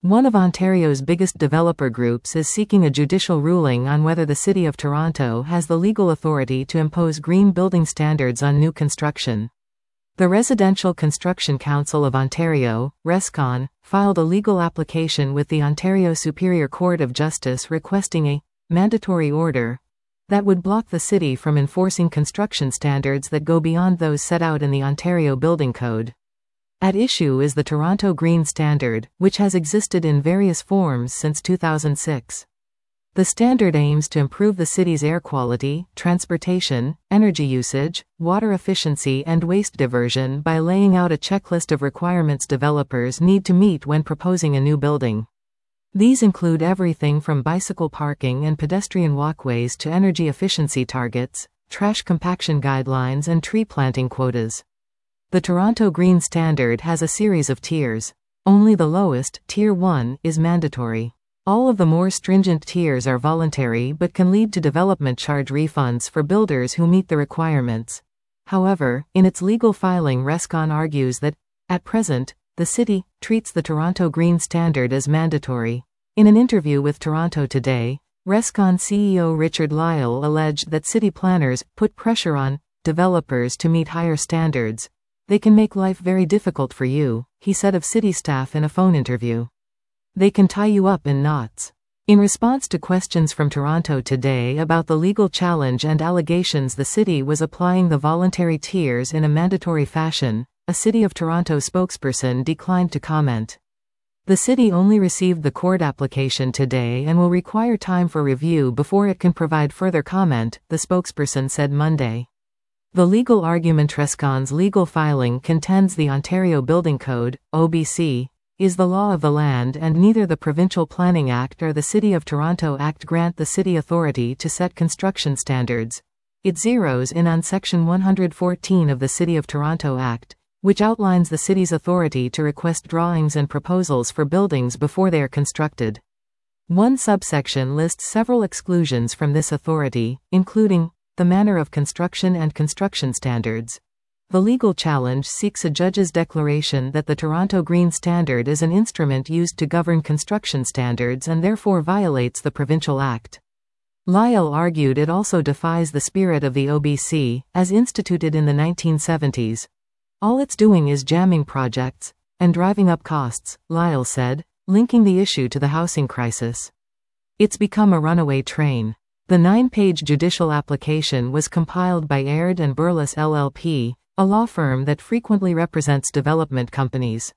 One of Ontario's biggest developer groups is seeking a judicial ruling on whether the City of Toronto has the legal authority to impose green building standards on new construction. The Residential Construction Council of Ontario, RESCON, filed a legal application with the Ontario Superior Court of Justice requesting a mandatory order that would block the city from enforcing construction standards that go beyond those set out in the Ontario Building Code. At issue is the Toronto Green Standard, which has existed in various forms since 2006. The standard aims to improve the city's air quality, transportation, energy usage, water efficiency and waste diversion by laying out a checklist of requirements developers need to meet when proposing a new building. These include everything from bicycle parking and pedestrian walkways to energy efficiency targets, trash compaction guidelines and tree planting quotas. The Toronto Green Standard has a series of tiers. Only the lowest, Tier 1, is mandatory. All of the more stringent tiers are voluntary but can lead to development charge refunds for builders who meet the requirements. However, in its legal filing, RESCON argues that, at present, the city treats the Toronto Green Standard as mandatory. In an interview with Toronto Today, RESCON CEO Richard Lyle alleged that city planners put pressure on developers to meet higher standards. "They can make life very difficult for you," he said of city staff in a phone interview. "They can tie you up in knots." In response to questions from Toronto Today about the legal challenge and allegations the city was applying the voluntary tiers in a mandatory fashion, a City of Toronto spokesperson declined to comment. The city only received the court application today and will require time for review before it can provide further comment, the spokesperson said Monday. The legal argument RESCON's legal filing contends the Ontario Building Code, OBC, is the law of the land and neither the Provincial Planning Act or the City of Toronto Act grant the city authority to set construction standards. It zeroes in on Section 114 of the City of Toronto Act, which outlines the city's authority to request drawings and proposals for buildings before they are constructed. One subsection lists several exclusions from this authority, including the manner of construction and construction standards. The legal challenge seeks a judge's declaration that the Toronto Green Standard is an instrument used to govern construction standards and therefore violates the Provincial Act. Lyle argued it also defies the spirit of the OBC, as instituted in the 1970s. "All it's doing is jamming projects and driving up costs," Lyle said, linking the issue to the housing crisis. "It's become a runaway train." The 9-page judicial application was compiled by Aird and Burles LLP, a law firm that frequently represents development companies.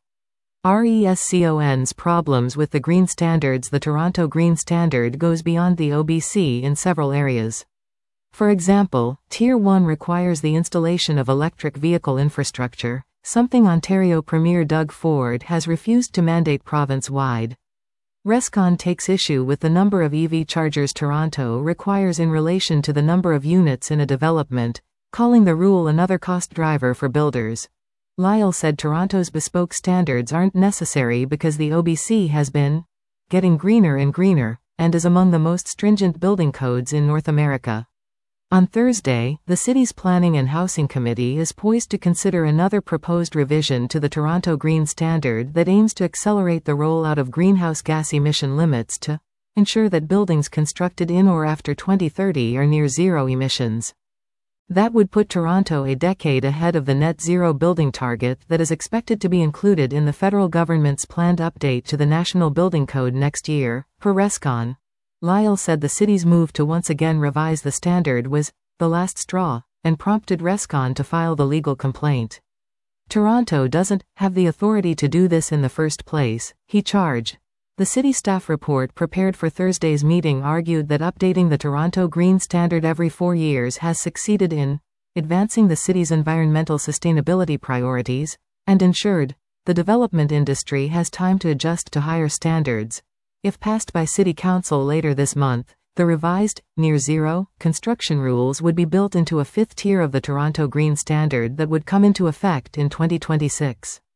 RESCON's problems with the green standards. The Toronto Green Standard goes beyond the OBC in several areas. For example, Tier 1 requires the installation of electric vehicle infrastructure, something Ontario Premier Doug Ford has refused to mandate province-wide. RESCON takes issue with the number of EV chargers Toronto requires in relation to the number of units in a development, calling the rule another cost driver for builders. Lyle said Toronto's bespoke standards aren't necessary because the OBC has been getting greener and greener, and is among the most stringent building codes in North America. On Thursday, the city's Planning and Housing Committee is poised to consider another proposed revision to the Toronto Green Standard that aims to accelerate the rollout of greenhouse gas emission limits to ensure that buildings constructed in or after 2030 are near zero emissions. That would put Toronto a decade ahead of the net zero building target that is expected to be included in the federal government's planned update to the National Building Code next year, per RESCON. Lyle said the city's move to once again revise the standard was the last straw, and prompted RESCON to file the legal complaint. Toronto doesn't have the authority to do this in the first place, he charged. The city staff report prepared for Thursday's meeting argued that updating the Toronto Green Standard every 4 years has succeeded in advancing the city's environmental sustainability priorities, and ensured the development industry has time to adjust to higher standards. If passed by City Council later this month, the revised, near-zero, construction rules would be built into a fifth tier of the Toronto Green Standard that would come into effect in 2026.